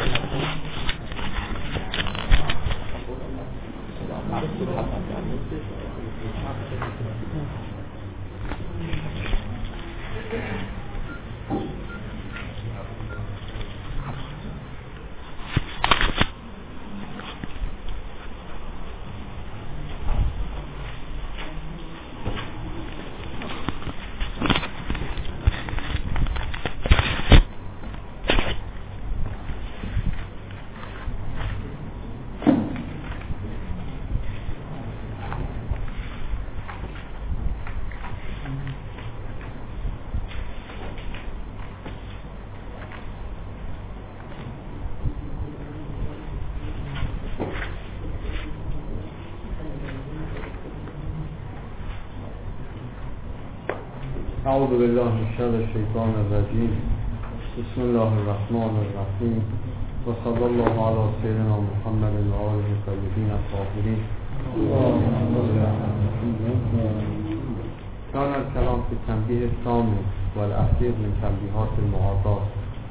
اعوذ بالله من شر الشیطان الرجیم. بسم الله الرحمن الرحیم و صلی الله علی سیدنا محمد و آله الطیبین الطاهرین. كان الكلام في التنبيه الثامن والأخير من تنبيهات المعاطاة.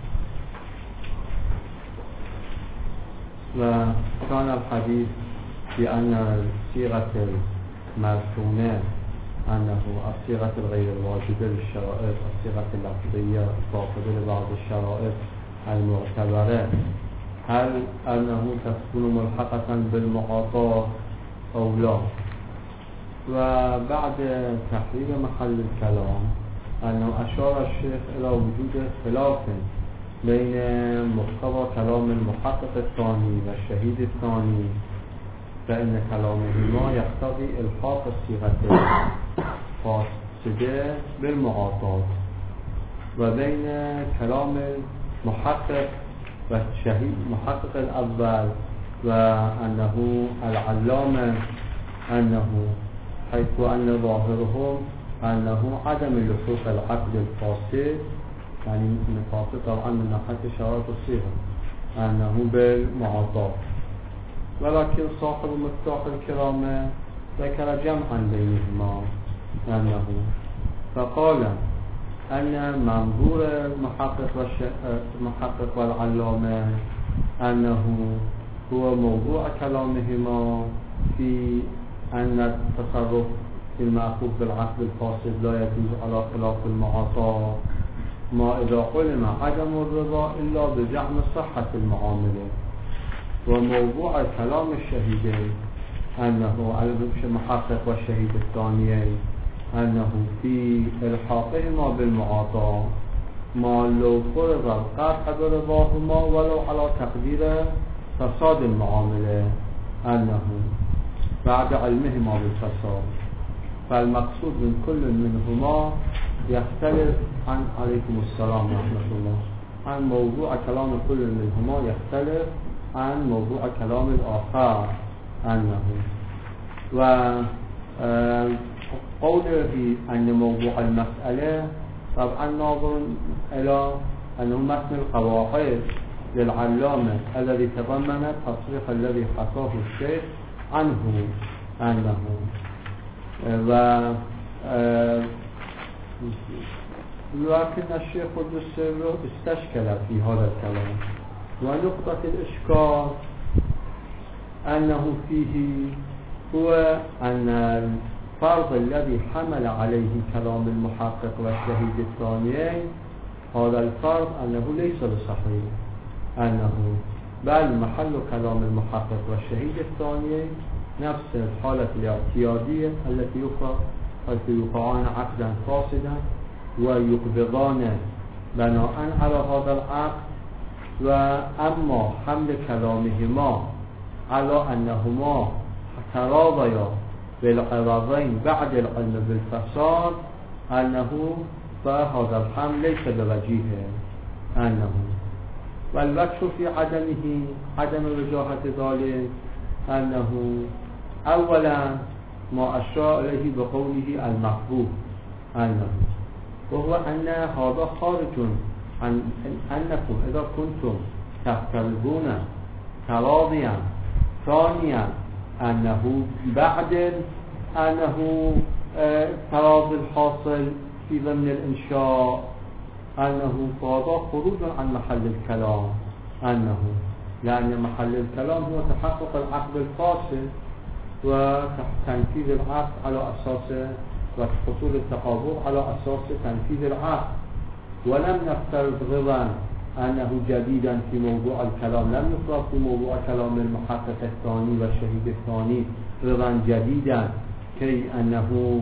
وكان الحديث بأن الصيغة المرسومة أنه الصيغة الغير الواجبة للشرائط، الصيغة اللفظية الفاقدة لبعض الشرائط المعتبرة، هل أنه تكون ملحقة بالمعاطاة أو لا؟ وبعد تحرير محل الكلام أنه أشار الشيخ إلى وجود اختلاف بين محتوى كلام المحقق الثاني والشهيد الثاني، فإن كلامهما يقتضي إلحاق الصيغة الفاسدة بالمعاطاة، وبين كلام المحقق والشهيد المحقق الأول وأنه العلامة أنه حيث أن ظاهرهم أنه عدم لحوق العقد الفاسد، يعني الفاسد طبعا من ناحية شرائط الصيغة أنه بالمعاطاة، ولكن صاحب مفتاح الكرامة ذكر جمعا بينهما أنه فقال أن منظور المحقق والعلامة أنه هو موضوع كلامهما في أن التصرف في المأخوذ بالعقد الفاسد لا يجوز على خلاف المعاطاة، ما إذا علم عدم الرضا إلا بزعم صحة المعاملة. وموضوع كلام الشهيدين أنه المحقق والشهيد الثانيين أنه في إلحاقهما بالمعاطاة ما لو فرض القطع برضاهما ولو على تقدير فساد المعاملة، أنه بعد علمهما بالفساد، فالمقصود من كل منهما يختلف عن عليكم السلام ورحمة الله عن موضوع كلام كل منهما يختلف عن موضوع كلام الآخر، أنه وقوله أن موضوع المسألة طبعا ناظر إلى أنه متن القواعد للعلامة الذي تضمن التصريح الذي حكاه الشيخ عنه، أنه لكن الشيخ قدس استشكل في هذا الكلام، ونقطة الإشكال أنه فيه هو أن الفرض الذي حمل عليه كلام المحقق والشهيد الثانيين هذا الفرض أنه ليس بصحيح، أنه بل محل كلام المحقق والشهيد الثانيين نفس الحالة الاعتيادية التي يوقعان عقدا فاسدا ويقبضان بناء على هذا العقد، وأما حمل كلامهما على أنهما تراضيا بالقرارين بعد العلم بالفساد أنه فهذا الحمل ليس بوجيه، أنه والوجه في عدمه عدم وجاهة ذلك أنه أولا ما أشار إليه بقوله المحبوب، أنه وهو أن هذا خارج عن أنكم إذا كنتم تفترضون تراضيا، ثانيا أنه بعد أنه تراضي الحاصل في ضمن الإنشاء أنه هذا خروج عن محل الكلام، أنه لأن محل الكلام هو تحقق العقد الفاسد وتنفيذ العقد على أساس وحصول التقابل على أساس تنفيذ العقد. ولم نفترض رضا أنه جديدا في موضوع الكلام، لم نفرض في موضوع كلام المحقق الثاني والشهيد الثاني رضا جديدا كي أنه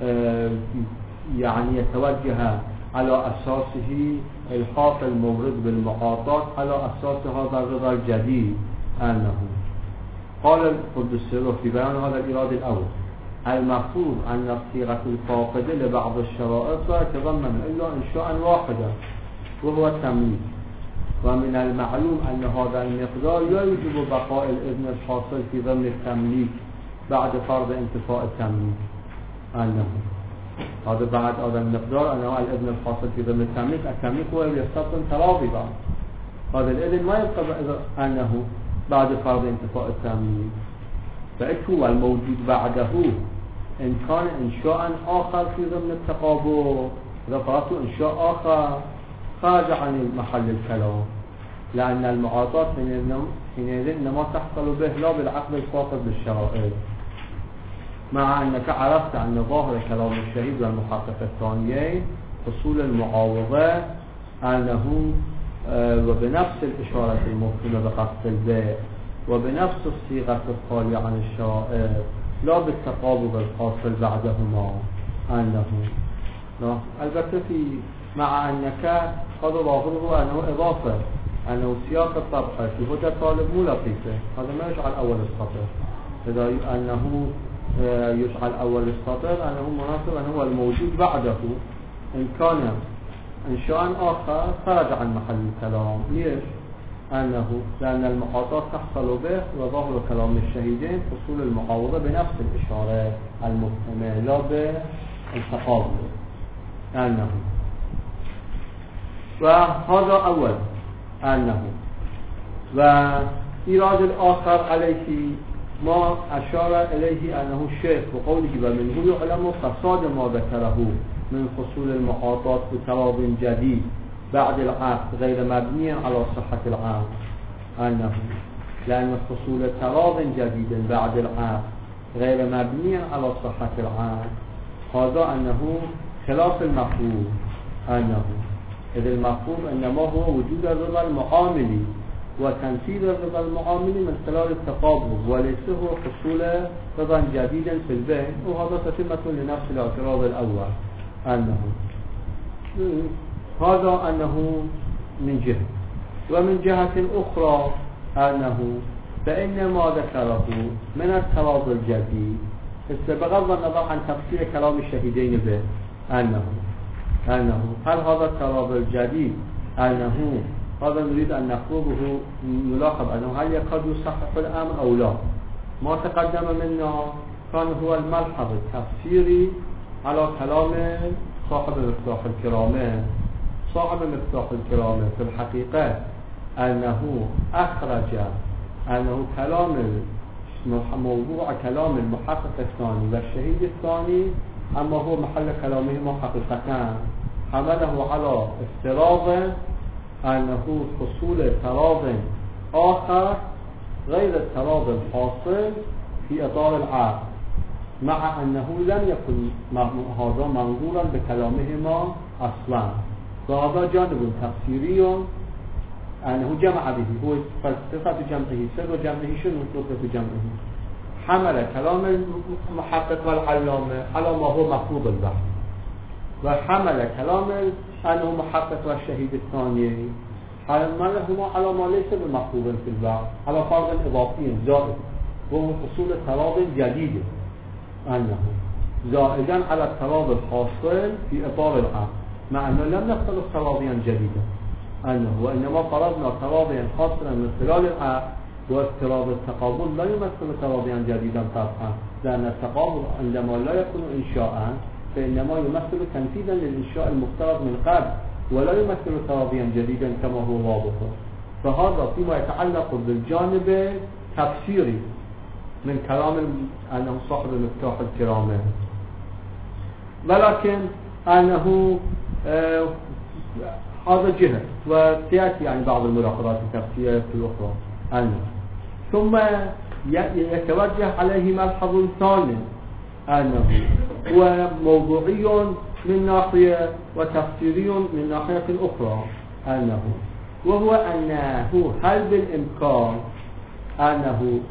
يعني يتوجه على أساسه الحاق المورد بالمعاطات على أساس هذا الرضا الجديد. أنه قال القدس في بيان هذا الإرادة الأول: المفروض أن الصيغة الفاقدة لبعض الشرائط لا يتضمن إلا إنشاء واحدا وهو التمييز، ومن المعلوم أن هذا المقدار لا يجب بقاء الإذن الحاصل في ضمن التمليك بعد فرض انتفاء التمليك. أنه هذا بعد هذا المقدار أنه الإذن الحاصل في ضمن التمليك هو يستبطن تراضي بعد هذا الإذن ما يبقى أنه بعد فرض انتفاء التمليك، فهو الموجود بعده إن كان إنشاء آخر في ضمن التقابل إذا فرضت إنشاء آخر خارج عن محل الكلام، لأن المعاطات حينئذ إنما تحصل به لا بالعقد الفاقد بالشرائط، مع أنك عرفت أن ظاهر كلام الشهيد والمحقق الثانيين حصول المعاوضة أنه وبنفس الإشارة المفهومة بقصد البيع وبنفس الصيغة الخالية عن الشرائط لا بالتقابض الحاصل بعدهما. أنه البته مع أنك قد ظاهره أنه إضافة، أنه سياق الطبقة في هدى طالب مو لطيفة، هذا ما يجعل أول السطر، إذا أنه يجعل أول السطر أنه مناسب أنه الموجود بعده إن كان إنشاء آخر خرج عن محل الكلام. ليش؟ لأن المعاطات تحصل به وظاهر كلام الشهيدين حصول المعاوضة بنفس الإشارة المفهمة لا بالتقابل. وهذا أول. وإيراد الآخر عليه ما أشار إليه أنه الشيخ بقوله ومنه يعلم فساد ما ذكره من حصول المعاطات بتراض جديد بعد العقد غير مبني على صحة العقد. لأن حصول تراض جديد بعد العقد غير مبني على صحة العقد هذا أنه خلاف المفهوم. إذ المفهوم إنما هو وجود الرضا المعاملي وتنفيذ الرضا المعاملي من خلال التقابض وليس هو حصول رضا جديدا في البيع، وهذا تتمة لنفس الاعتراض الأول. هذا أنه من جهة. ومن جهة أخرى فإن ما ذكره من التراض الجديد بغض النظر عن تفسير كلام الشهيدين به هل هذا التراض الجديد هذا نريد أن نفرضه نلاحظ أنه هل يكاد يصحح الأمر أو لا. ما تقدم منا كان هو الملحظ التفسيري على كلام صاحب مفتاح الكرامة. صاحب مفتاح الكرامة في الحقيقة أنه أخرج أنه موضوع كلام المحقق الثاني والشهيد الثاني أما هو محل كلامهما حقيقة حمله على افتراض أنه حصول تراض آخر غير التراض الحاصل في إطار العقد، مع أنه لم يكن هذا منظورا بكلامهما أصلا. وهذا جانب تفسيري أنه جمع به، هو فلسفة جمعه، سر جمعه شنو فلسفة جمعه؟ حمل كلام المحقق والعلامة على ما هو مفروض البحث، وحمل كلام أنه محقق والشهيد الثاني حملهما على ما ليس بمفروض في البحث، على فرض إضافي زائد وهو حصول تراض جديد زائدا على التراض الحاصل في إطار العقد، مع أنه لم نفترض تراضيا جديدا وإنما فرضنا تراضيا حاصلا من خلال العقد، وافتراض التقابل لا يمثل تراضيا جديدا طبعا، لأن التقابل عندما لا يكون إنشاء فإنما يمثل تنفيذا للإنشاء المفترض من قبل ولا يمثل تراضيا جديدا كما هو واضح. فهذا فيما يتعلق بالجانب تفسيري من كلام أنه صاحب مفتاح الكرامة، ولكن أنه هذا جهة، وسيأتي يعني بعض الملاحظات التفسيرية في الأخرى أنه ثم يتوجه عليه ملحظ ثاني أنه هو موضوعي من ناحية وتفسيري من ناحية أخرى أنه وهو أنه هل بالإمكان أنه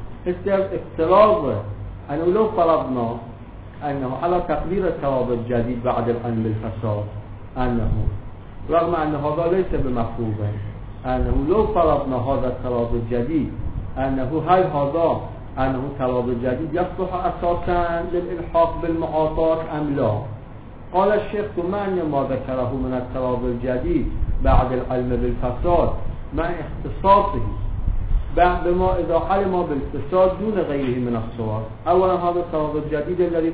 افتراض أنه لو فرضنا أنه على تقدير التراب الجديد بعد العلم بالفساد أنه رغم أن هذا ليس بمفروض أنه لو فرضنا هذا التراب الجديد أنه هل هذا أنه تراب الجديد يصلح أساسا للإلحاق بالمعاطات أم لا؟ قال الشيخ ثم أن ما ذكره من التراب الجديد بعد العلم بالفساد مع اختصاصه بما إذا علم بالفساد دون غيره من الصور. أولا هذا التراب الجديد الذي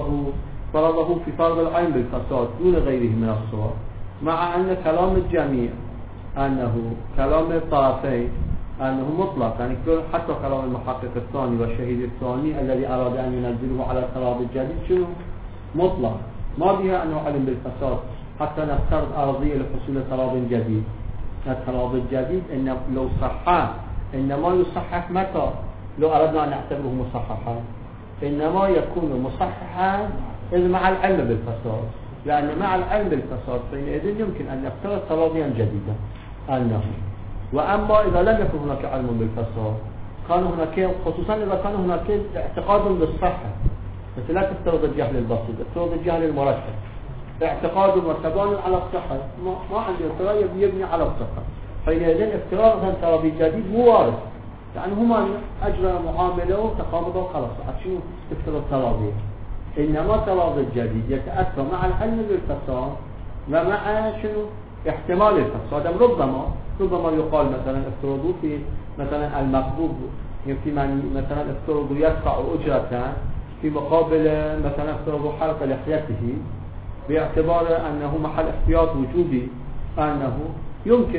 فرضه في فرض العلم بالفساد دون غيره من الصور، مع أن كلام الجميع أنه كلام الطرفين أنه مطلق، يعني حتى كلام المحقق الثاني والشهيد الثاني الذي أراد أن ينزله على التراب الجديد شنو؟ مطلق، ما بها أنه علم بالفساد حتى نفترض أرضية لحصول تراب جديد. التراب الجديد إن لو صحح إنما يصحح متى؟ لو أردنا أن نعتبره مصححا إنما يكون مصححا إذ مع العلم بالفساد، لأن مع العلم بالفساد حينئذ يمكن أن نفترض ترابيا جديدا أنه. وأما إذا لم يكن هناك علم بالفساد كان هناك، خصوصا إذا كان هناك اعتقاد بالصحة، بس لا تفترض الجهل البسيط، تفترض الجهل المركب، اعتقاد وتبان على الصحة، ما عندي افتراض يبني على الصحة، حينئذ افتراض ترابي جديد مو وارد، يعني هما أجرى معاملة وتقابضوا خلاص شنو تفترض ترابي. إنما ترابي الجديد يتأثر مع العلم بالفساد ومع شنو احتمال الفساد. ربما يقال مثلا افترضوا في مثلا المقبوض في مثلا افترضوا يدفع أجرة في مقابل مثلا افترضوا حلق لحيته باعتبار أنه محل احتياط وجوبي، أنه يمكن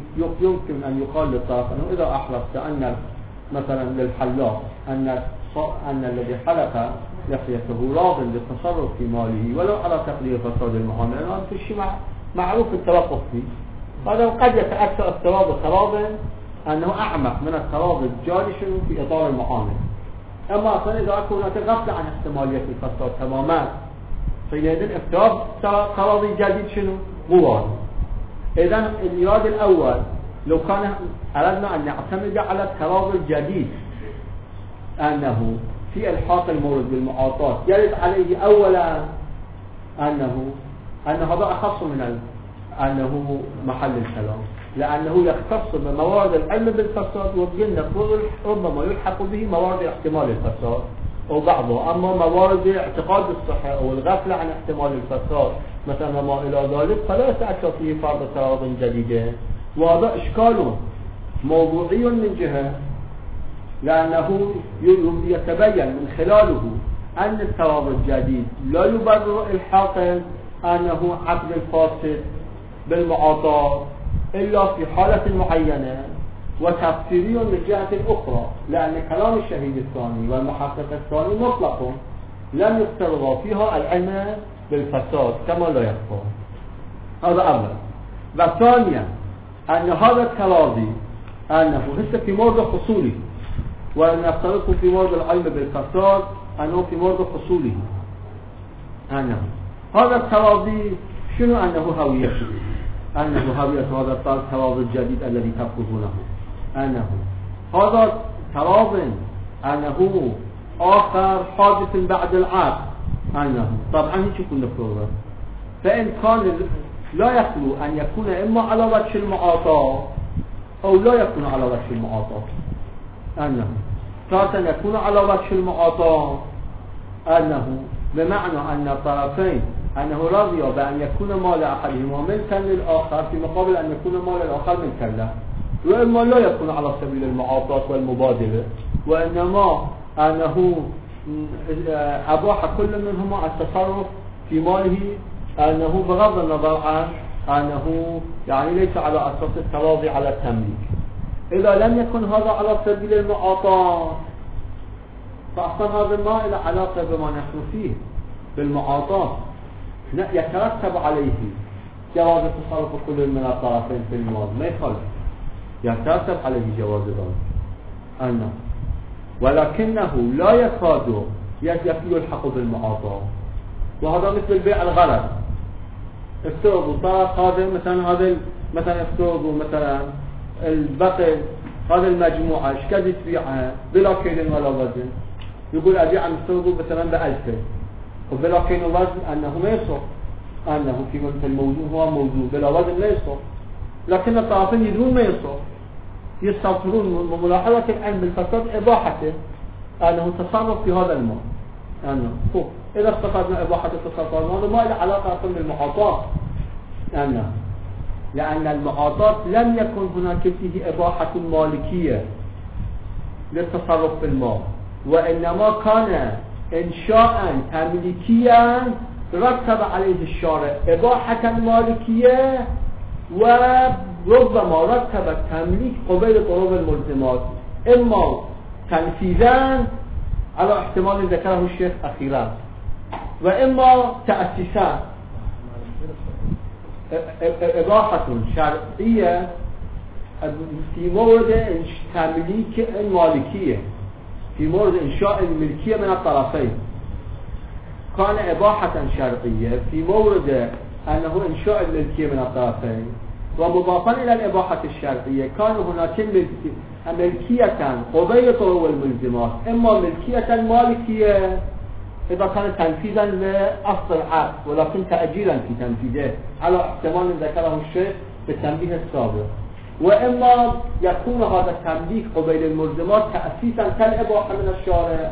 أن يقال للطرف أنه إذا أحلفت أن مثلا للحلاق أن الذي حلق لحيته راض بالتصرف في ماله ولو على تقدير فساد المعاملة، هذا الشيء معروف التوقف فيه. هذا قد يتأثر افتراض أنه أعمق من افتراض الجاري شنو في إطار المعاملة. أما أصلا إذا أكون هناك غفلة عن احتمالية الفساد تماما حينئذ افتراض تراضي جديد شنو مو وارد. إذن الإيراد الأول لو كان أردنا أن نعتمد على التراضي الجديد أنه في الحاق المورد بالمعاطات يرد عليه أولا أن هذا أخص من أنه محل الكلام، لأنه يختص بموارد العلم بالفساد، وقلنا ربما يلحق به موارد احتمال الفساد أو بعضه، أما موارد اعتقاد الصحة أو الغفلة عن احتمال الفساد مثلا ما إلى ذلك فلا يتأتى فيه فرض تراض جديدة. وهذا إشكال موضوعي من جهة لأنه يتبين من خلاله أن التراض الجديد لا يبرر الحاق أنه عقد الفاسد بالمعاطاة إلا في حالة معينة، وتفسيري من جهة أخرى لأن كلام الشهيد الثاني والمحقق الثاني مطلق لم يفترض فيها العلم بالفساد كما لا يخفى. هذا أولا. وثانيا أن هذا التراضي أنه هسه في مورد حصوله، وأن يفترض في مورد العلم بالفساد أنه في مورد حصوله، أنه هذا التراضي شنو أنه هوية هذا التراضي الجديد الذي تفقدونه، أنه هذا تراض أنه آخر حادث بعد العقد، أنه طبعا هيك كنا نفرضه، فإن كان لا يخلو أن يكون إما على وجه المعاطاة أو لا يكون على وجه المعاطاة، أنه تارة يكون على وجه المعاطاة أنه بمعنى أن الطرفين أنه رضي بأن يكون مال أحدهما ملكا للآخر في مقابل أن يكون مال الآخر ملكا له، وإما لا يكون على سبيل المعاطاة والمبادلة، وإنما أنه أباح كل منهما التصرف في ماله أنه بغض النظر عن أنه يعني ليس على أساس التراضي على التمليك. إذا لم يكن هذا على سبيل المعاطاة فأصلا هذا ما له علاقة بما نحن فيه بالمعاطاة، يترتب عليه جواز تصرف كل من الطرفين في المال ما يخالف يترتب عليه جواز ذلك أنه ولكنه لا يكاد يلحق بالمعاطاة. وهذا مثل البيع الغلط. افترضوا طرف هذا مثلا افترضوا مثلا البقل هذه المجموعة ايش قد تبيعها بلا كيل ولا وزن، يقول أبيع افترضوا مثلا ب1000 وبلا كيل وزن أنه ما يصح، أنه في مثل الموضوع هو موضوع بلا وزن لا يصح، لكن الطرفين يدرون ما يصح، يستطرون بملاحظة العلم بالفساد إباحته أنه تصرف في هذا المال. أنه إذا استفدنا إباحة التصرف في هذا المال ما له علاقة بالمعاطاة، أنه لأن المعاطاة لم يكن هناك فيه إباحة مالكية للتصرف في المال، وإنما كان إنشاء تمليكيا رتب عليه الشارع إباحة مالكية، وربما رتب التمليك قبيل طرق الملزمات، إما تنفيذا على احتمال ذكره الشيخ أخيرا، وإما تأسيسا إباحة شرعية في مورد تمليك المالكية، في مورد إنشاء الملكية من الطرفين كان إباحة شرعية، في مورد أنه إنشاء الملكية من الطرفين، ومضافا إلى الإباحة الشرعية كان هناك ملكية قبيل طرق الملزمات، إما ملكية مالكية إذا كان تنفيذا لأصل العقد ولكن تأجيلا في تنفيذه على احتمال ذكره الشيخ بالتنبيه السابق، وإما يكون هذا التمليك قبيل الملزمات تأسيسا كالإباحة من الشارع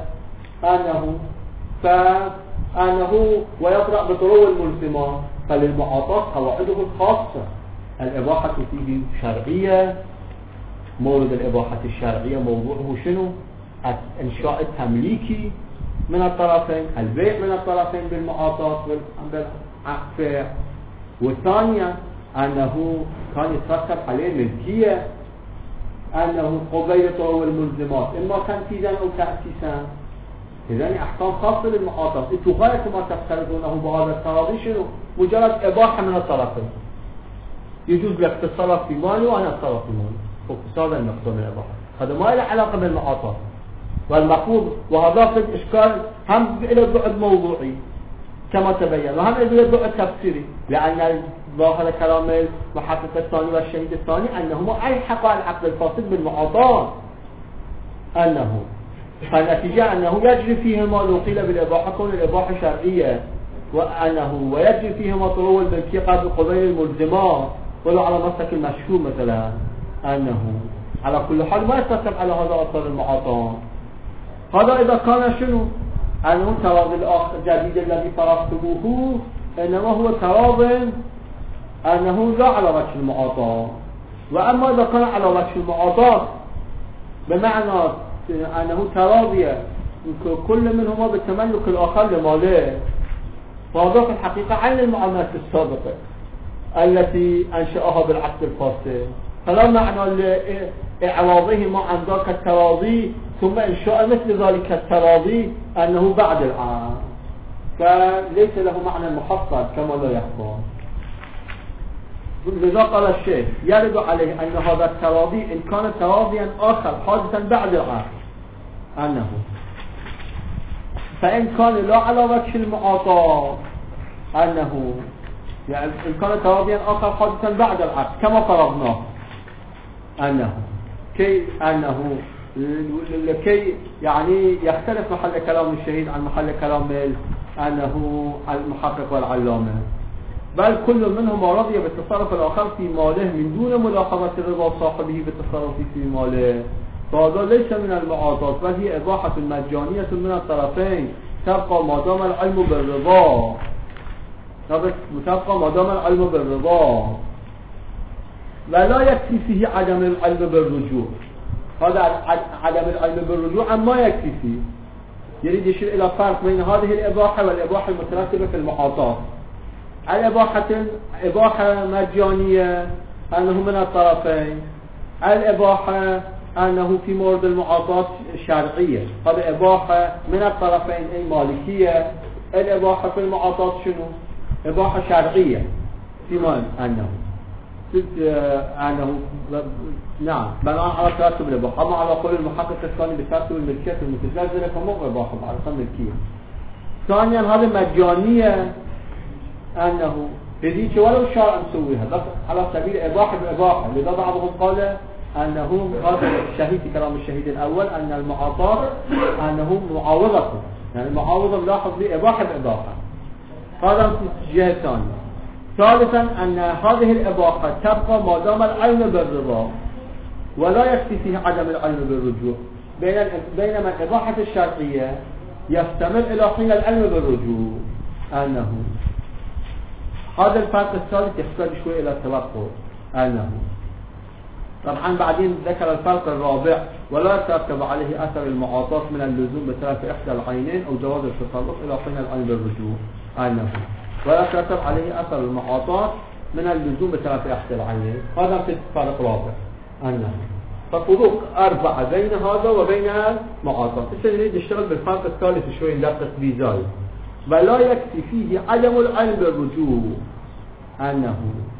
أنه ويطرأ بطرق الملزمات، فللمعاطاة قواعده الخاصة. الإباحة فيه شرعية، مورد الإباحة الشرعية موضوعه شنو؟ إنشاء التمليكي من الطرفين، البيع من الطرفين بالمعاطاة بالعقد، والثانية أنه كان يترتب عليه ملكية، أنه قبيل طرق الملزمات إما تنفيذا أو تأسيسا. إذن أحكام خاصة للمعاطاة. غاية ما تفترضونه بهذا التراضي شنو؟ مجرد إباحة من الطرفين، يجوز لك تتصرف في مالي وأنا أتصرف في مالي، هذا المقصود من الإباحة. هذا ما له علاقة بالمعاطاة. والمفروض وهذا في الإشكال هم إلى بعد موضوعي كما تبين، وهم إلى بعد تفسيري، لأن ظاهر كلام المحقق الثاني والشهيد الثاني أنهما ألحقا العقد الفاسد بالمعاطاة، أنه فالنتيجة أنه يجري فيهما لو قيل بالإباحة كون الإباحة شرعية، وأنه ويجري فيهما طرق الملكية قبيل الملزمات، ولو على مسلك المشهور مثلا أنه على كل حال ما يترتب على هذا أثر المعاطاة. هذا إذا كان شنو؟ أنه تراضي الآخر الجديد الذي فرضتموه إنما هو تراضي أنه لا على وجه المعاطاة. وأما إذا كان على وجه المعاطاة بمعنى أنه تراضي كل منهما بالتملك الآخر لماله، وهذا في الحقيقة عين المعاملات السابقة التي أنشأها بالعقد الفاسد، فلا معنى لإعراضهما عن ذاك التراضي ثم إنشاء مثل ذلك التراضي أنه بعد العام، فليس له معنى محصل كما لا يخفى. لذا قال الشيخ يرد عليه أن هذا التراضي إن كان تراضيا آخر حادثا بعد العام أنه، فإن كان لا على وجه المعاطاة أنه يعني إن كان تراضيا آخر حادثا بعد العقد كما فرضناه أنه لكي يعني يختلف محل كلام الشهيد عن محل كلام أنه المحقق والعلامة، بل كل منهما رضي بالتصرف الآخر في ماله من دون ملاحظة رضا صاحبه بالتصرف في ماله، فهذا ليس من المعاطاة بل هي إباحة مجانية من الطرفين تبقى ما دام العلم بالرضا، تبقى ما دام العلم بالرضا، ولا يكفي فيه عدم العلم بالرجوع. هذا عدم العلم بالرجوع ما يكفي فيه، يريد يشير إلى فرق بين هذه الإباحة والإباحة المترتبة في المعاطاة. إباحة مجانية أنه من الطرفين، الإباحة أنه في مورد المعاطاة الشرعية، هذا إباحة من الطرفين أي مالكية. الإباحة في المعاطاة شنو؟ إباحة شرعية احتمال أنه نعم بناء على ترتب الإباحة، أما على قول المحقق الثاني بترتب الملكية المتزلزلة فمو إباحة على أصل ملكية. ثانيا هذا مجانية، أنه هذيك ولو شرعا مسويها بس على سبيل إباحة بإباحة، لذا بعضهم قال أنه هذا الشهيد في كلام الشهيد الأول أن المعاطاة أنه معاوضة، يعني المعاوضة ملاحظ بإباحة بإباحة. هذا في الجهة الثانية. ثالثا أن هذه الإباحة تبقى ما دام العلم بالرضا ولا يكفي فيه عدم العلم بالرجوع، بينما الإباحة الشرعية يستمر إلى حين العلم بالرجوع. أنه هذا الفرق الثالث يحتاج شوي إلى التوقف. أنه طبعا بعدين ذكر الفرق الرابع: ولا يترتب عليه أثر المعاطاة من اللزوم بترك إحدى العينين أو جواز التصرف إلى حين العلم بالرجوع. أنه ولا يترتب عليه أثر المعاطاة من اللزوم بترك إحدى العينين. هذا في فرق رابع. أنه ففروق أربعة بين هذا وبين المعاطاة. نريد نشتغل بالفرق الثالث شوي ندقق به زايد. ولا يكفي فيه عدم العلم بالرجوع. أنه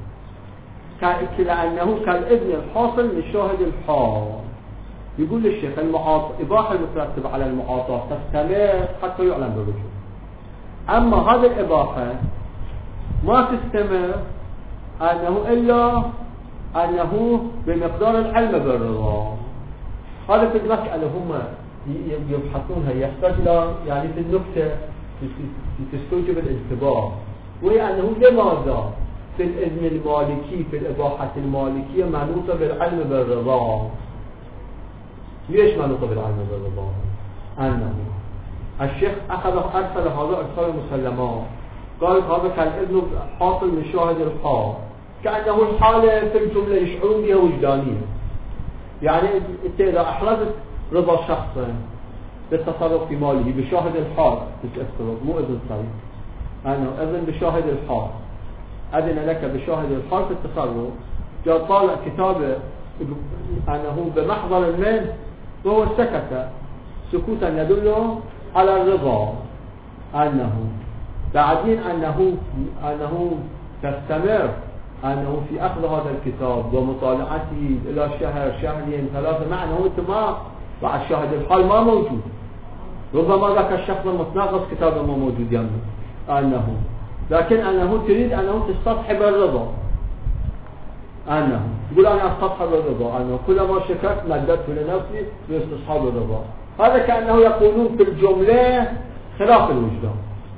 كأنه كالإذن الحاصل للشاهد الحال. يقول الشيخ إباحة المترتب على المعاطاة تستمر حتى يعلم بالرجوع، أما هذه الإباحة ما تستمر إلا أنه بمقدار العلم بالرضا. هذا في المسألة هم يبحثونها، يحتاج إلى يعني في النكتة تستوجب الانتباه، وهي أنه لماذا في الإذن المالكي في الإباحة المالكية منوطة بالعلم بالرضا؟ ليش منوطة بالعلم بالرضا؟ أنه الشيخ أرسل هذا إرسال مسلمات، قال هذا كالإذن حاصل من شاهد الحال، كأنه الحالة في الجملة يشعرون بها وجدانية. يعني أنت إذا أحرزت رضا شخص بالتصرف في ماله بشاهد الحال مو إذن صريح، أنه إذن بشاهد الحال، أذن لك بشاهد الحال في التصرف، جاء طالع كتابه أنه بمحضر المن وهو سكت سكوتا يدل على الرضا. أنه بعدين أنه تستمر أنه في أخذ هذا الكتاب ومطالعته إلى شهر شهرين ثلاثة، مع أنه ما بعد شاهد الحال ما موجود، ربما ذاك الشخص المتناقص كتابه ما موجود يمه. لكن أنه تريد أنه تستصحب الرضا. أنه يقول أنا أستصحب الرضا، أنه كلما شكرت مددت لنفسي لاستصحاب الرضا. هذا كأنه يقولون في الجملة خلاف الوجدان.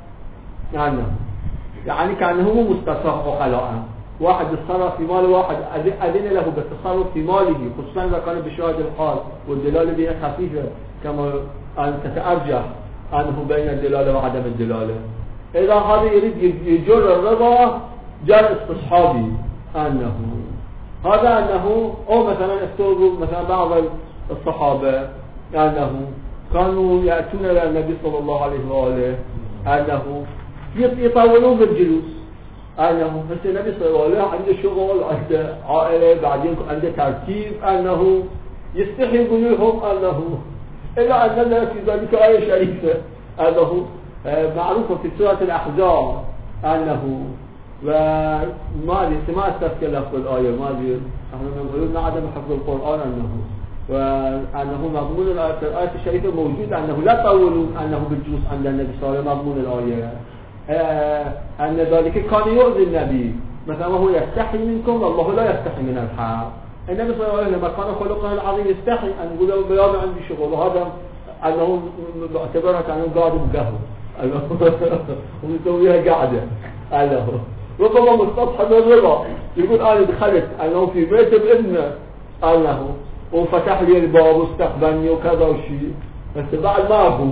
يعني كأنه مو مستصحب وقلاء، واحد يتصرف في مال واحد أذن له بالتصرف في ماله، خصوصا إذا كان بشاهد الحال والدلالة بها خفيفة كما أن تتأرجح أنه بين الدلالة وعدم الدلالة. إذا هذا يريد يجر الرضا جر استصحابي. هذا أو مثلا افترضوا مثلا بعض الصحابة أنه كانوا يأتون إلى النبي صلى الله عليه وآله أنه يطولون بالجلوس، بس النبي صلى الله عليه وآله عنده شغل، عنده عائلة، بعدين عنده ترتيب، يستحي يقول لهم إلا أن الله في ذلك آية شريفة معروفة في سورة الأحزاب وما أدري ما أستذكر لفظ الآية، ما أدري نحن نقولون عدم حفظ القرآن وأنه مضمون الآية الشريفة موجود أنه لا تطولون بالجلوس عند النبي صلى الله عليه وسلم، مضمون الآية أن ذلك كان يؤذي النبي مثلا وهو يستحي منكم والله لا يستحي من الحق. النبي صلى الله عليه وسلم كان خلقه العظيم يستحي أن يقول له بياض عندي شغل، وهذا أنه اعتبرها كأنه قاعد بقهوة ومسويها قاعدة ربما مستصحب الرضا، يقول أنا دخلت أنه في بيت ابنه وفتح لي الباب واستقبلني وكذا وشيء، بس بعد ما أبو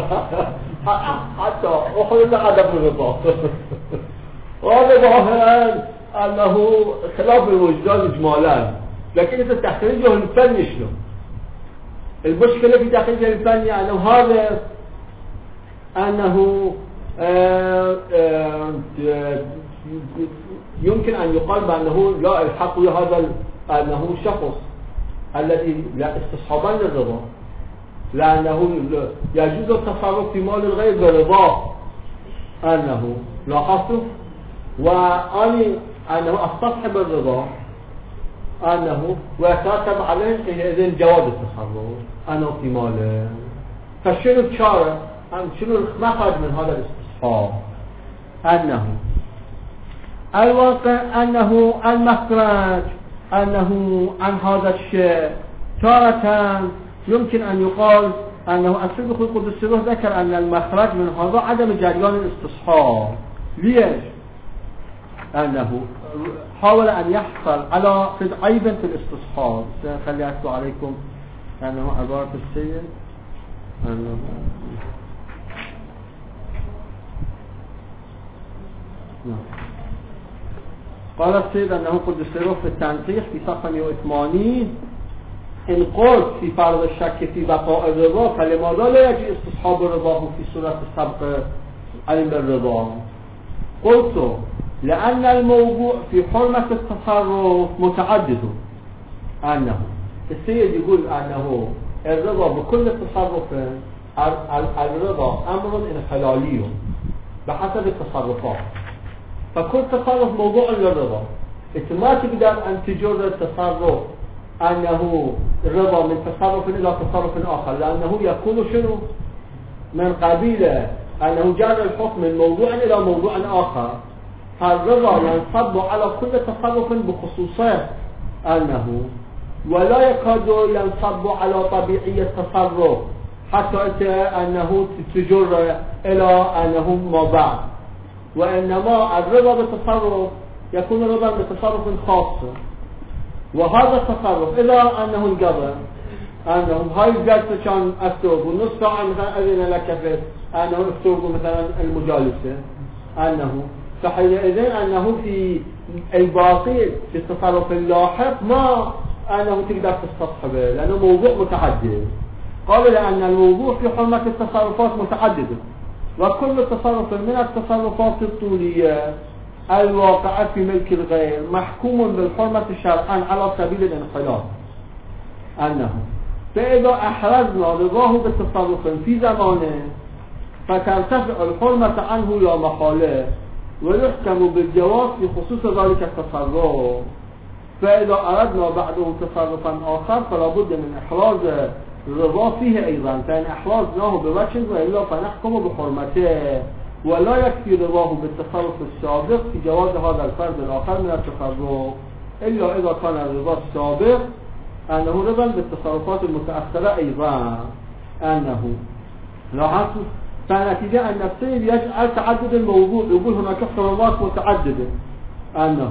حتى أخذ عدم الرضا. وهذا ظاهرا أنه خلاف الوجدان إجمالا، لكن إذا تخرجه الفني شنو؟ المشكلة في تخريجه الفني أنه يمكن أن يقال بأنه لا الحق هذا أنه شخص الذي لا استصحابا للرضا، لأنه يجوز التصرف في مال الغير برضاه. لاحظتوا؟ وأني أنه استصحب الرضا أنه ويترتب عليه إذن جواز التصرف أنه في ماله. فشنو الشارع شنو المخرج من هذا الاستصحاب؟ أنه الواقع أنه المخرج أنه عن هذا الشيء تارة يمكن أن يقال أنه السيد القدس ذكر أن المخرج من هذا عدم جريان الاستصحاب. ليش؟ أنه حاول أن يحصل على عيب في الاستصحاب. سأخلي أكتب عليكم أنه عبارة السيد أنه قال السيد أنه قدس في التنقيح في صفحة 180 إن قلت في فرض الشك في بقاء الرضا فلماذا لا يجي استصحاب الرضا في صورة سبق علم الرضا؟ قلت لأن الموضوع في حرمة التصرف متعدد. أنه السيد يقول أنه الرضا بكل تصرف الرضا أمر انحلالي بحسب التصرفات، فكل تصرف موضوع للرضا. انت ما تقدر أن تجر التصرف أنه الرضا من تصرف إلى تصرف آخر، لأنه يكون شنو من قبيل أنه جر الحكم من موضوع إلى موضوع آخر. الرضا ينصب على كل تصرف بخصوصه أنه ولا يكاد ينصب على طبيعية التصرف حتى أنه تجر إلى أنه ما بعد، وإنما الرضا بالتصرف يكون رضا بتصرف خاص. وهذا التصرف إذا أنه انقضى أنه هاي الجلسة كان أكتب والنص ساعة مثلا أذن لك في أنه اكتب مثلا المجالسة أنه فحينئذ أنه في الباقي في التصرف اللاحق ما أنه تقدر تستصحبه لأنه موضوع متعدد. قال لأن الموضوع في حرمة التصرفات متعددة، وكل تصرف من التصرفات الطولية الواقعة في ملك الغير محكوم بالحرمة شرعا على سبيل الانحلال. أنه فإذا أحرزنا رضاه بالتصرف في زمانه فترتفع الحرمة عنه لا محالة ويحكم بالجواز في خصوص ذلك التصرف. فإذا أردنا بعده تصرفا آخر فلا بد من إحراز الرضا فيه أيضا، فإن أحرزناه بوجه وإلا فنحكم بحرمته، ولا يكفي رضاه بالتصرف السابق في جواز هذا الفرد الآخر من التصرف إلا إذا كان الرضا السابق أنه رضا بالتصرفات المتأخرة أيضا. أنه لاحظوا فنتيجة أن السيد يجعل تعدد الموضوع، يقول هناك حرمات متعددة أنه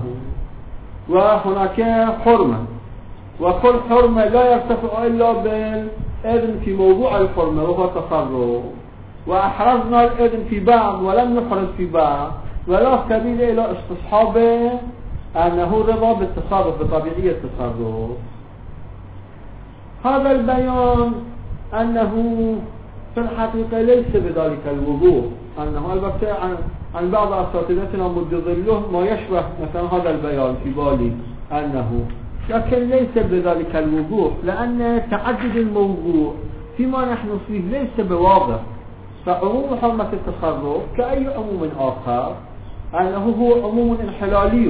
وهناك حرمة، وكل حرمة لا يرتفع إلا بالإذن في موضوع الحرمة وهو التصرف، وأحرزنا الإذن في بعض ولم نحرز في بعض، ولا سبيل إلى استصحابه أنه رضا بالتصرف بطبيعية التصرف. هذا البيان أنه في الحقيقة ليس بذلك الوضوح، أنه البته عن بعض أساتذتنا مدظله ما يشبه مثلا هذا البيان في بالي أنه، لكن ليس بذلك الوضوح لأن تعدد الموضوع فيما نحن فيه ليس بواضح. فعموم حرمة التصرف كأي عموم آخر أنه هو عموم انحلالي،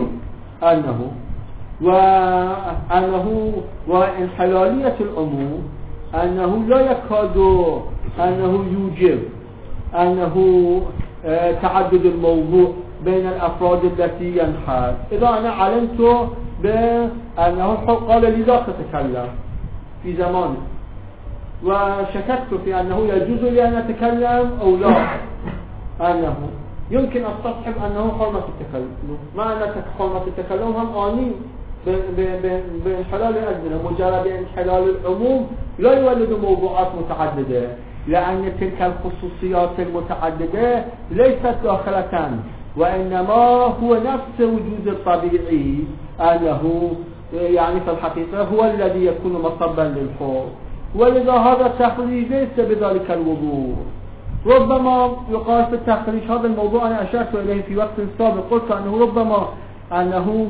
وانحلالية العموم أنه لا يكاد أنه يوجب أنه تعدد الموضوع بين الأفراد التي ينحل. إذا أنا علمت بأنه قال لي لا تتكلم في زمانه وشككت في أنه يجوز لي أن أتكلم أو لا، أنه يمكن أستصحب أنه حرمة التكلم، مع أن حرمة التكلم هم آنين بانحلال الأزمنة. مجرد انحلال العموم لا يولد موضوعات متعددة، لأن تلك الخصوصيات المتعددة ليست داخلة، وإنما هو نفس وجود الطبيعي أنه يعني في الحقيقة هو الذي يكون مصبا للحكم. ولذا هذا التخريج ليس بذلك الوضوح. ربما يقال في التخريج هذا الموضوع أنا أشرت إليه في وقت سابق، قلت أنه ربما أنه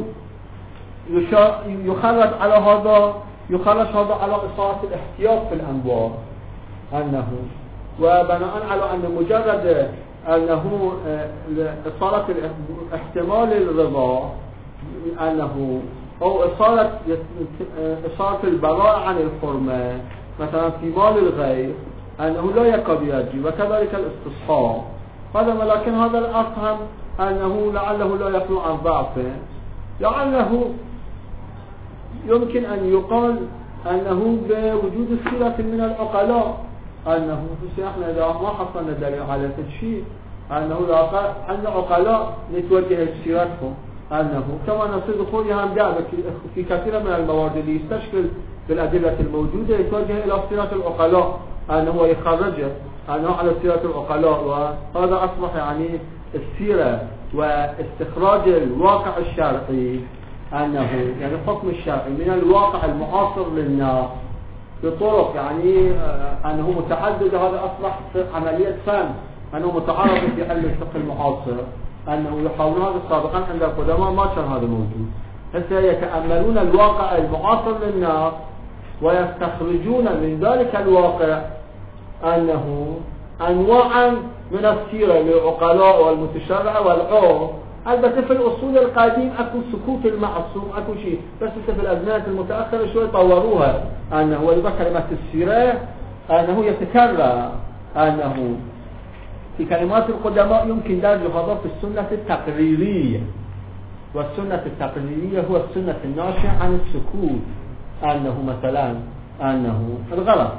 يخرج هذا على إصارة الاحتياط في الأنواع، أنه وبناء على أن مجرد أنه إصارة احتمال الرضا أنه أو إصالة البراء عن الحرمة مثلا في مال الغير أنه لا يكاد يجي، وكذلك الاستصحاب هذا. ولكن هذا الأفهم أنه لعله لا يخلو عن ضعفه، لعله يمكن أن يقال أنه بوجود السيرة من العقلاء، أنه احنا إذا ما حصلنا دليل على الشيء أنه أن عقلاء نتوجه سيرتهم، أنه كما نصير دخولها هم جاء في كثير من الموارد اللي يستشكل بالأدلة الموجودة يتوجه إلى سيرة العقلاء، أنه يخرجه أنه على سيرة العقلاء، وهذا أصبح يعني السيرة واستخراج الواقع الشرعي، أنه يعني الحكم الشرعي من الواقع المعاصر للناس بطرق يعني أنه متعدد. هذا أصبح عملية فهم أنه متعارف في حل الفقه المعاصر، أنه يحاولون هذا سابقا عند القدماء ما كان هذا موجود، حتى يتأملون الواقع المعاصر للناس ويستخرجون من ذلك الواقع أنه أنواعا من السيرة للعقلاء والمتشرع والعرف. البته في الأصول القديم أكو سكوت المعصوم، أكو شيء، بس في الأزمنة المتأخرة شوي طوروها، أنه وإذا كلمة السيرة أنه يتكرر، أنه في كلمات القدماء يمكن درج هذا في السنة التقريرية، والسنة التقريرية هو السنة الناشئة عن السكوت، أنه مثلا أنه الغلط.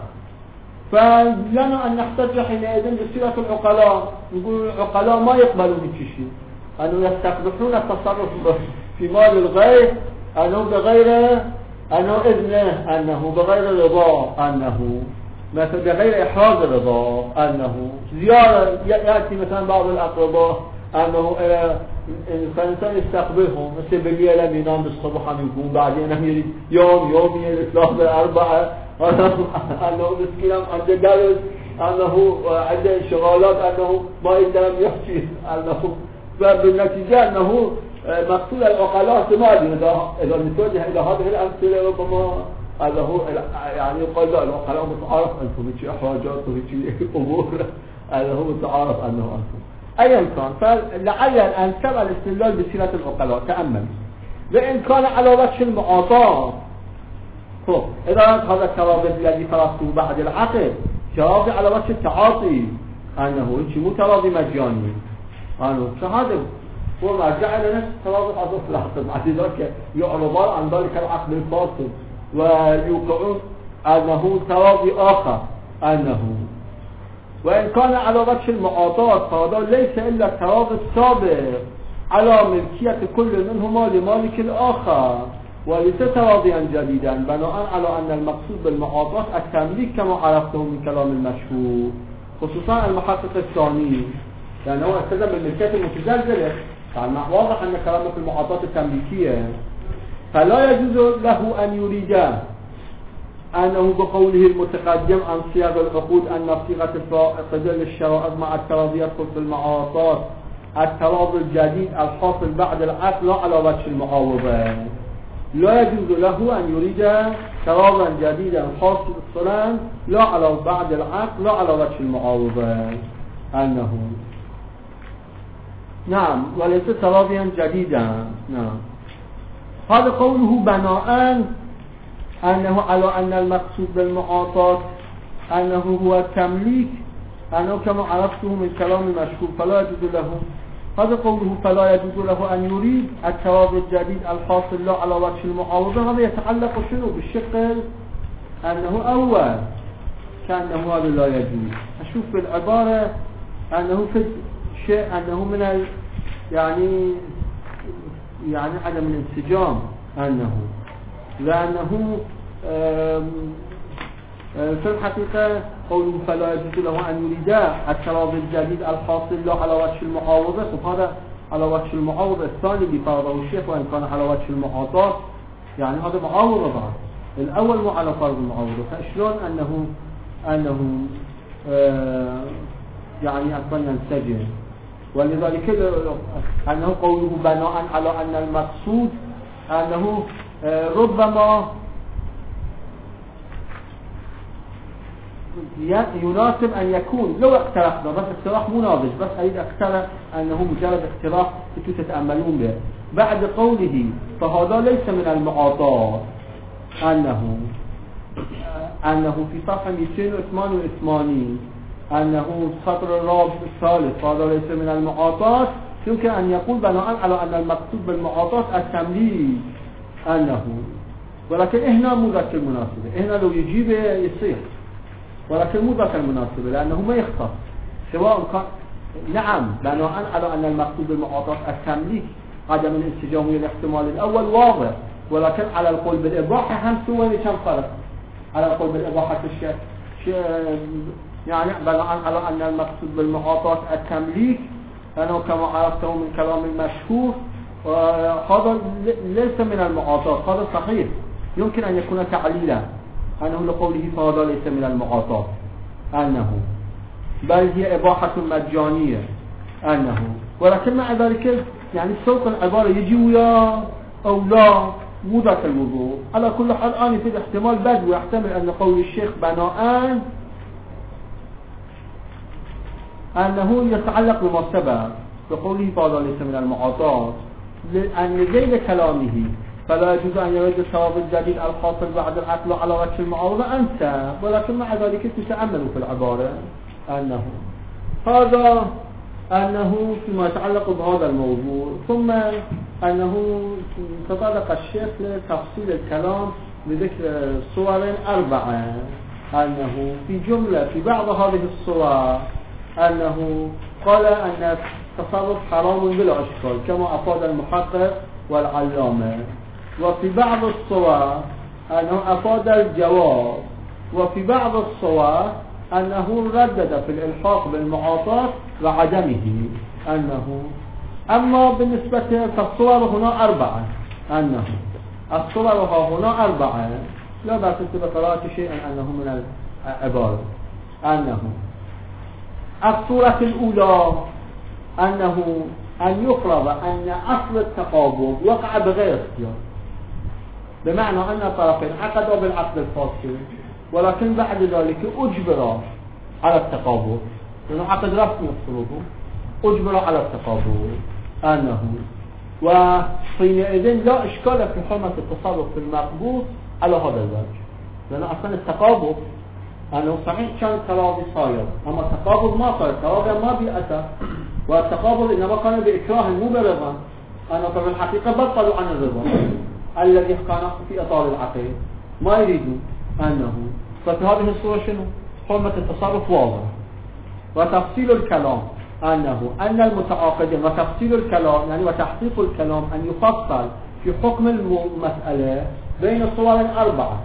فلنا أن نحتج حينئذ بسيرة العقلاء، نقول العقلاء ما يقبلون شيء، أنه يستقبحون التصرف في مال الغير أنه بغير أنه إذنه، أنه بغير رضا، أنه مثلا بغير إحراز الرضا، أنه زيارة يأتي مثلا بعض الأقرباء أنه الإنسان يستقبلهم مثل بالليل لم ينام بالصبح هم يقوم بعدين هم يريد يوم الإسلام بالأربعة، أنه مسكين عنده درس، أنه عنده انشغالات، أنه ما يقدر يحكي، أنه فبالنتيجة أنه مقصود العقلاء سمادي. إذا نتوجه إلى هذه الأمثلة ربما أنه يعني يقال لا العقلاء متعارف أنتم هيك حاجات وهيك أمور، أنه متعارف أنه أنتم أيا كان. فلعل الأنسب الاستدلال بسيرة العقلاء. تأمل وإن كان على وجه المعاطاة، إذا هذا الترابط الذي فرضته بعد العقد تراضي على وجه التعاطي، أنه مو تراضي مجاني، أنه شهادة هو مرجع إلى نفس تراضي حصل في العقد، بعد ذلك يعرضان عن ذلك العقد الفاسد ويوقعون أنه تراضي آخر. أنه وإن كان على وجه المعاطاة فهذا ليس إلا التراضي السابق على ملكية كل منهما لمالك الآخر، وليس تراضيا جديدا، بناء على أن المقصود بالمعاطاة التمليك كما عرفته من كلام المشهور، خصوصا المحقق الثاني لأنه استخدم بالملكية المتزلزلة، يعني واضح أن كلامه في المعاطاة التمليكية. فلا يجوز له أن يريد أنه بقوله المتقدم عن صيغ العقود أن صيغة الفائقة للشرائط مع التراضي يدخل في المعاطاة التراضي الجديد الحاصل بعد العقد لا على وجه المعاوضة. لا يجوز له أن يريد تراضا جديدا حاصلا لا على بعد العقد لا على وجه المعاوضة. أنه نعم وليس تراضيا جديدا. نعم هذا قوله بناء أنه على أن المقصود بالمعاطاة أنه هو التمليك، أنه كما عرفته من كلام المشهور فلا يجوز له. هذا قوله فلا يجوز له أن يريد التراضي الجديد الحاصل لا على وجه المعاوضة. هذا يتعلق شنو بالشق أنه أول كأنه هذا لا يجوز. أشوف في العبارة أنه في شيء أنه من يعني عدم الانسجام، أنه لأنه في الحقيقة قوله فلا يجوز له أن يريد التراضي الجديد الحاصل له على وجه المعاوضة. هذا على وجه المعاوضة الثاني بفرضه الشيخ، وإن كان على وجه المعاطاة يعني هذا معاوضة بعد الأول مو على فرض المعاوضة. فإشلون أنه يعني أصلا ينسجم. ولذلك أنه قوله بناء على أن المقصود أنه ربما يناسب أن يكون لو اقترحنا بس اقتراح مناضج، بس أريد اقترح أنه مجرد اقتراح تتأملون به، بعد قوله فهذا ليس من المعاطاة أنه في صفحة 288 أنه سطر الرابع الثالث فهذا ليس من المعاطاة، يمكن أن يقول بناء على أن المقصود بالمعاطاة التمليك أنه، ولكن هنا مو ذاك المناسبة، هنا لو يجيب يصير، ولكن مو ذاك المناسبة لأنه ما يختص سواء كان. نعم بناء على أن المقصود بالمعاطاة التمليك عدم الانسجام الاحتمال الأول واضح، ولكن على القول بالإباحة هم سوى كم فرق على القول بالإباحة الشيء يعني بناء على أن المقصود بالمعاطاة التمليك لأنه كما عرفته من كلام المشهور هذا ليس من المعاطاة، هذا صحيح يمكن أن يكون تعليلا أنه لقوله فهذا ليس من المعاطاة أنه بل هي إباحة مجانية أنه، ولكن مع ذلك يعني سوق العبارة يجي ويا أو لا مو ذاك الموضوع. على كل حال أنا في الاحتمال بدو يحتمل أن قول الشيخ بناء أنه يتعلق بما سبق بقوله فهذا ليس من المعاطاة أن يزيد كلامه فلا يجوز أن يرد الثواب الجديد الحاصل بعد العقل على وجه المعارضة أنت، ولكن مع ذلك تتأمل في العبارة أنه هذا أنه فيما يتعلق بهذا الموضوع. ثم أنه تطرق الشيخ لتفصيل الكلام بذكر صور 4 أنه في جملة في بعض هذه الصور أنه قال أن التصرف حرام بلا إشكال كما أفاد المحقق والعلامة، وفي بعض الصور أنه أفاد الجواز، وفي بعض الصور أنه ردد في الإلحاق بالمعاطاة وعدمه أنه. أما بالنسبة للصور هنا 4 أنه الصور هنا 4 لا بأس بقراءة شيئا أنه من العبارة أنه الصورة الأولى أنه أن يفرض أن أصل التقابض وقع بغير اختيار، بمعنى أن الطرفين عقدوا بالعقد الفاسد ولكن بعد ذلك أجبر على التقابض لأنه عقد رسمي يفرضه أجبر على التقابض أنه، وحينئذ لا إشكال في حرمة التصرف في المقبوض على هذا الوجه، لأن أصلا التقابض أنه صحيح كان تراضي صاير أما التقابض ما صار، التراضي ما بأثر، والتقابض إنما كان بإكراه مو برضا، أنا في الحقيقة بطلوا عن الرضا الذي كان في إطار العقيد ما يريدون أنه. ففي هذه الصورة شنو؟ حرمة التصرف واضح. وتفصيل الكلام أنه أن المتعاقدين وتفصيل الكلام يعني وتحقيق الكلام أن يفصل في حكم المسألة بين الصور 4.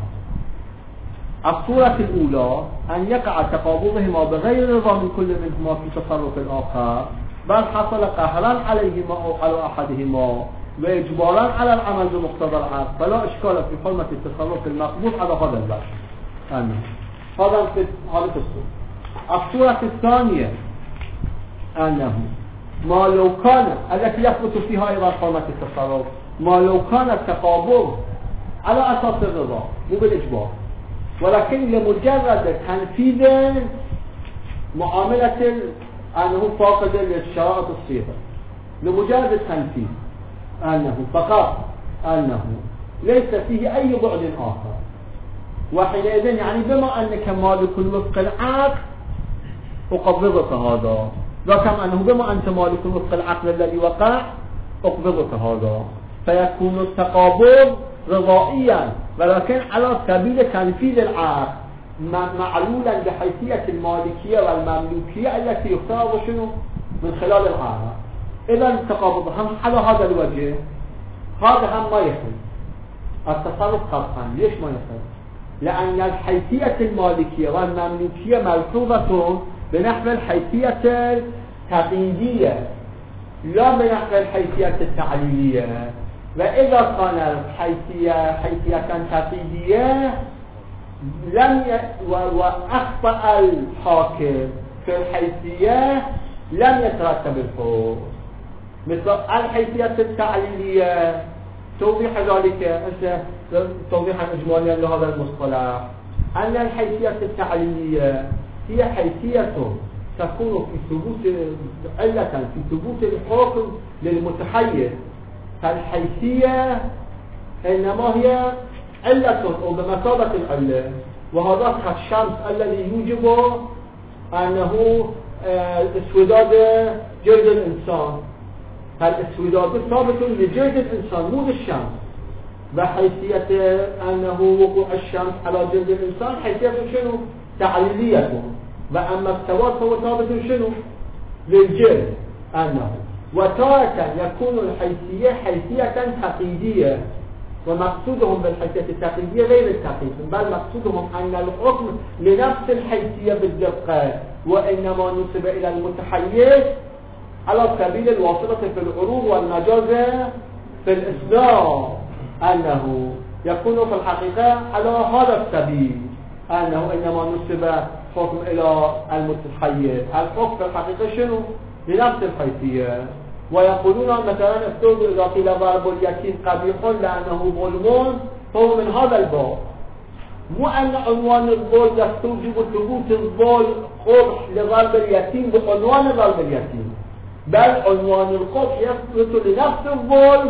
الصورة الأولى أن يقع تقابضهما بغير رضا من كل منهما في تصرف الآخر، بل حصل قهرا عليهما أو على أحدهما وإجبارا على العمل بمقتضى العقد، فلا إشكال في حرمة التصرف المقبوض على هذا الوجه. هذا في هذه الصورة. الصورة الثانية أنه ما لو كان التي يثبت فيها أيضا حرمة التصرف ما لو كان التقابض على أساس الرضا مو بالإجبار، ولكن لمجرد تنفيذ معاملة أنه فاقد للشرائط الصيغة، لمجرد التنفيذ أنه فقط أنه ليس فيه أي بعد آخر، وحينئذ يعني بما أنك مالك وفق العقد أقبضك هذا، وكما أنه بما أنت مالك وفق العقد الذي وقع أقبضك هذا، فيكون التقابض رضائيا ولكن على سبيل تنفيذ العقد معلولا بحيثية المالكية والمملوكية التي يختار شنو من خلال العقد. إذا التقابض هم على هذا الوجه هذا هم ما يحل التصرف قطعا. ليش ما يحل؟ لأن الحيثية المالكية والمملوكية ملحوظة بنحو الحيثية التقييدية لا بنحو الحيثية التعليلية، وإذا كان حيثية تقييدية لم وأخطأ الحاكم في الحيثية لم يترتب الحكم، مثل الحيثية التعليلية. توضيح ذلك توضيحا إجماليا لهذا المصطلح أن الحيثية التعليلية هي حيثية تكون في ثبوت علة في ثبوت الحكم للمتحيز فالحيثية إنما هي علة أو بمثابة العلة، وهذا كالشمس الذي يوجب أنه اسوداد جلد الإنسان. فالاسوداد ثابت لجلد الإنسان مو للشمس، بحيثية أنه وقوع الشمس على جلد الإنسان حيثية شنو؟ تعليلية. وأما السواد فهو ثابت شنو؟ للجلد أنه. وتارة يكون الحيثية حيثية تقييدية، ومقصودهم بالحيثية التقييدية غير التقييد، بل مقصودهم أن الحكم لنفس الحيثية بالدقة، وإنما نسب إلى المتحيز على سبيل الواسطة في العروض والمجاز في الإسلام، أنه يكون في الحقيقة على هذا السبيل، أنه إنما نسب حكم إلى المتحيز. الحكم في الحقيقة شنو؟ لنفس الحيثية. ويقولون مثلا الثوب إذا قيل ضرب اليتيم قبيح لأنه ظلم فهو من هذا الباب، مو أن عنوان الظلم يستوجب ثبوت الظلم قبح لضرب اليتيم بعنوان ضرب اليتيم، بل عنوان القبح يثبت لنفس الظلم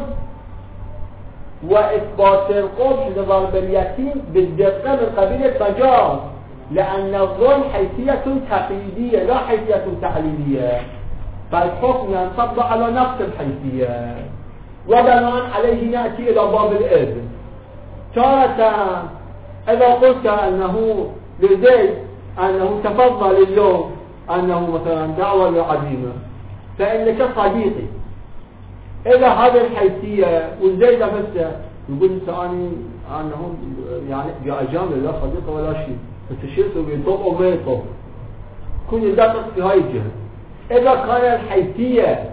وإثبات القبح لضرب اليتيم بالدقة من قبيل المجاز، لأن الظلم حيثية تقييدية لا حيثية تعليلية، فالحكم ينصب على نفس الحيثية. وبناء عليه نأتي إلى باب الإذن. تارة إذا قلت أنه لزيد أنه تفضل اليوم أنه مثلا دعوة لعديمة، فإنك صديقي. إذا هذه الحيثية والزيد مثله يقول إنساني أنه يعني بأجامل لا صديقة ولا شيء، فتشيرته بيطبع وما يطبع، كون يدقق في هاي الجهة. إذا كان الحيثية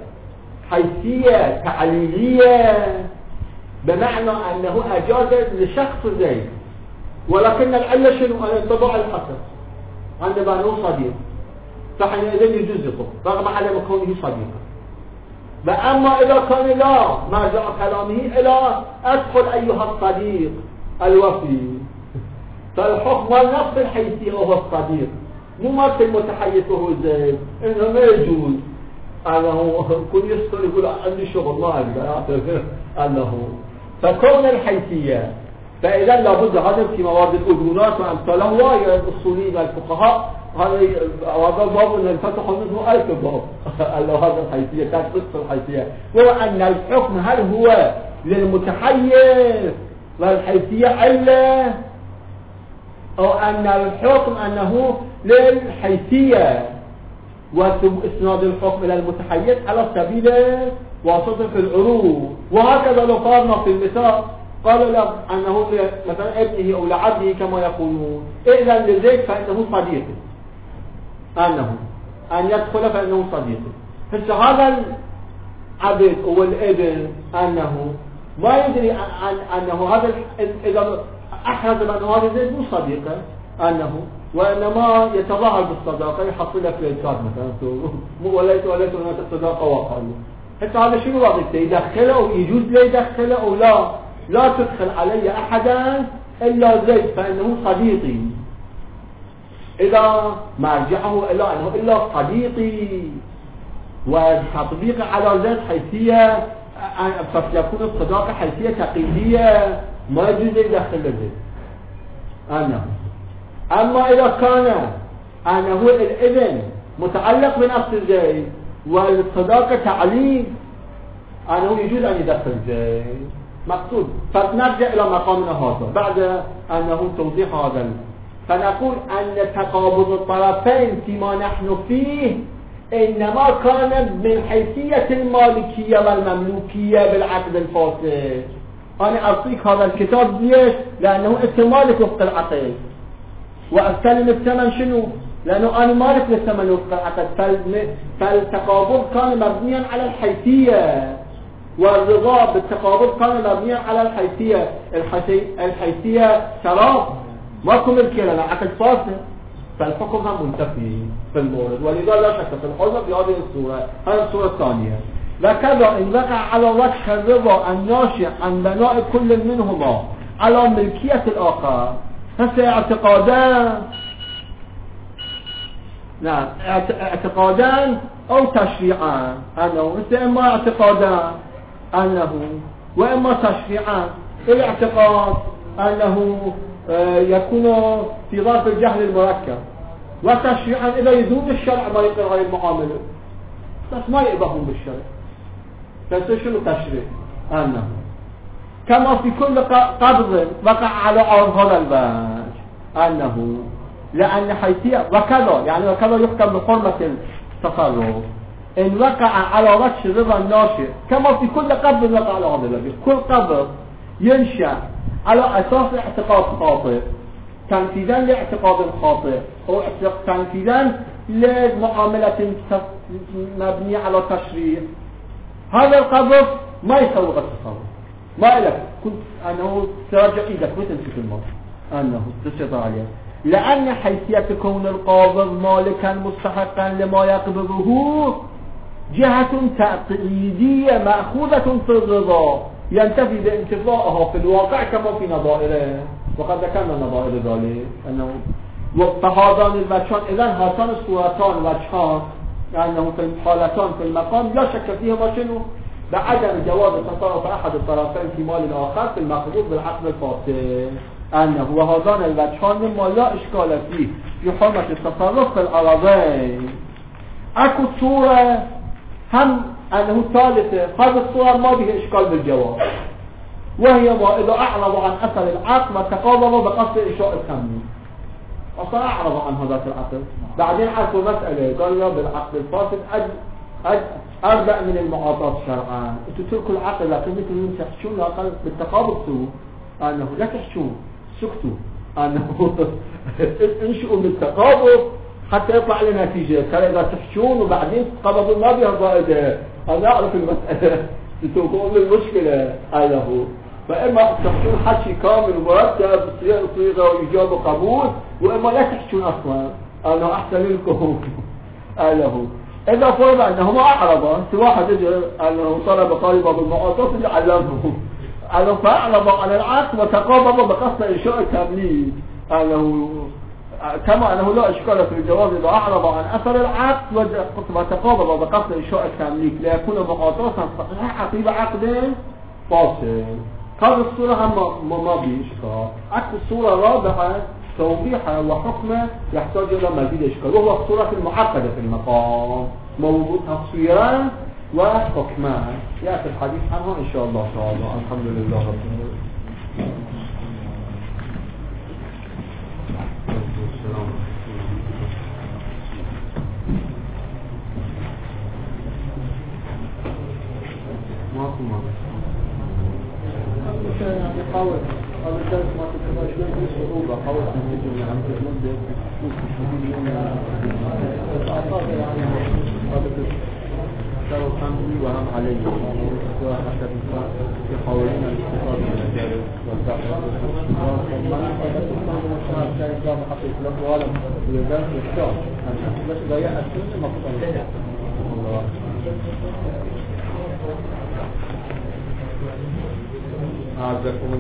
حيثية تعليلية بمعنى أنه أجاز لشخص زيد، ولكن العلة شنو؟ أن يطبع الحسن عند بانه صديق، فحينئذ يجوز يطبع رغم عدم كونه صديقا. فأما إذا كان لا مرجع كلامه إلى أدخل أيها الصديق الوفي، فالحكم نفس الحيثية وهو الصديق، مو مثل المتحيز وهو زيد، إنه ما يجوز أنه كل يسطر يقول عندي شغل ما أقدر أنه. فكون الحيثية، فإذا لابد هذا في مواد الأذونات وأمثالها وهي الأصوليين والفقهاء، هذا الباب أن الفتح منه 1000 باب هذا الحيثية تخصص الحيثية، وهو أن الحكم هل هو للمتحيز والحيثية علة، أو أن الحكم أنه للحيثية وإسناد الحكم إلى المتحيز على سبيل واسطة في العروض. وهكذا لو قارنا في المثال قال له أنه مثلا ابنه أو لعبده كما يقولون إذن لزيد فإنه صديقي، أنه أن يدخل فإنه صديقي. فهذا العبد أو الابن أنه ما يدري أنه هذا إذا أحرز بأنه هذا زيد مو صديقه أنه، وإنما يتظاهر بالصداقة يحصل لك ليتات مثلا وليت هناك الصداقة وقالوا حتى هذا شنو وظيفته؟ يدخله أو يجوز لي يدخله أو لا تدخل علي أحدا إلا زيد فإنه صديقي. إذا مرجعه إلى أنه إلا صديقي وتطبيق على زيد حيثية، فيكون الصداقة حيثية تقييدية ما يجوز يدخل زيد أنه. أما إذا كان أنه الإذن متعلق بنفس زيد والصداقة تعليم أنه يجوز أن يدخل زيد مقصود. فنرجع إلى مقامنا هذا بعد أنه توضيح هذا، فنقول أن تقابض الطرفين فيما نحن فيه إنما كان من حيثية المالكية والمملوكية بالعقد الفاسد. أنا أعطيك هذا الكتاب ليش؟ لأنه أنت مالك وفق العقد، وأستلم الثمن شنو؟ لأنه أنا مالك للثمن وفق العقد. فالتقابض كان مبنيا على الحيثية، والرضا بالتقابض كان مبنيا على الحيثية. الحيثية شراب ماكو ملكية لنا عقد فاسد، فالحكم هم منتفي في المورد، ولذا لا شك في الحرمة في هذه الصورة. هذه الصورة الثانية. وكذا إن وقع على وجه الرضا الناشئ عن بناء كل منهما على ملكية الآخر فساعتقادان، نعم اعتقادان أو تشريعان، أنه إما اعتقادان أنه وإما تشريعا الاعتقاد أنه يكون في ظرف الجهل المركب، وتشريعا إذا يذوب الشرع ما يقر غير المعاملة بس ما يقبهون بالشرع. فشنو تشريع؟ أنه كما في كل قبض وقع على هذا الوجه أنه لأن حيثية وكذا يعني وكذا يحكم بحرمة التصرف إن وقع على وجه رضا الناشئ كما في كل قبض وقع على هذا الوجه. كل قبض ينشأ على أساس اعتقاد خاطئ تنفيذا لاعتقاد خاطئ أو تنفيذا لمعاملة مبنية على تشريع، هذا القبض ما يسوغ التصرف. ما إلك كنت أنه تراجع إيدك وتمسك الموت أنه تستطيع عليه، لأن حيثية كون القابض مالكا مستحقا لما يقبضه جهة تأقيدية مأخوذة في الرضا ينتفي بانتفاءها في الواقع كما في نظائره، وقد ذكرنا نظائر ذلك أنه فهذان الوجهان إذن هاتان الصورتان وجهان أنه في الحالتان في المقام لا شك فيهما شنو؟ بعدم جواز تصرف أحد الطرفين في مال الآخر في المقبوض بالعقد الفاسد، أنه وهذان الوجهان مما لا إشكال فيه في حرمة التصرف في الأراضين. أكو صورة هم أنه ثالثة، هذه الصورة ما بها إشكال بالجواز، وهي ما إذا أعرض عن أثر العقد وتقاضى بقصد إنشاء التمليك. أصلا أعرض عن هذا العقد بعدين عرفوا مسألة قالوا بالعقد الفاسد أربع من المعاطاة شرعا. أنتوا تركوا العقد لكن مثل تحشون لأقل بالتقابض سوء أنه لا تحشون سكتوا أنه انشئوا بالتقابض حتى يطلع لنا نتيجة. كان إذا تحشون وبعدين تقابضوا ما بها ضائدة أنا أعرف المسألة تتوقعون المشكلة أنه فإما تحشون حشي كامل مرتب صيغة وإجابة قبول، وإما لا تحشون أصلا أنه أحسن لكم أنه إذا فرض أنه ما أعرض في واحد يجي أنه طلب طالبا بالمعاطاة اللي علمه أنه فأعرض عن العقد وتقابض بقصد إنشاء التمليك أنه كما أنه لا إشكال في الجواز إذا أعرض عن أثر العقد وتقابض بقصد إنشاء التمليك ليكون معاطاة صحيحة في عقد فاصل. هذه الصورة هم ما بإشكال. عكس الصورة الرابعة توضيحها وحكمه يحتاج إلى مزيد إشكال، وهو الصورة المعقدة في المقام موجود تصويرا وحكما يأتي الحديث عنها إن شاء الله تعالى. الحمد لله رب العالمين. يعني قول هذا الدرس ما تتبعش له صعوبة قول عن الجميع عن المدة يعني هذا سوى خمسي وهم عليه سوى حتى في قولنا الاستفاد من الجارب والتعقيد ومن قدت الصنع من الشهر كان إسلام حقيق له وعلم ولذلك الشهر بس ضياء السنة مقصد الله أعزكم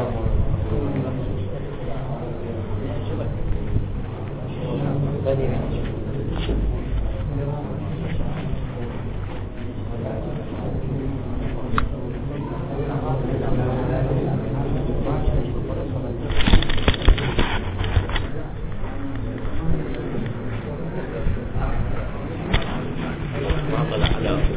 الله.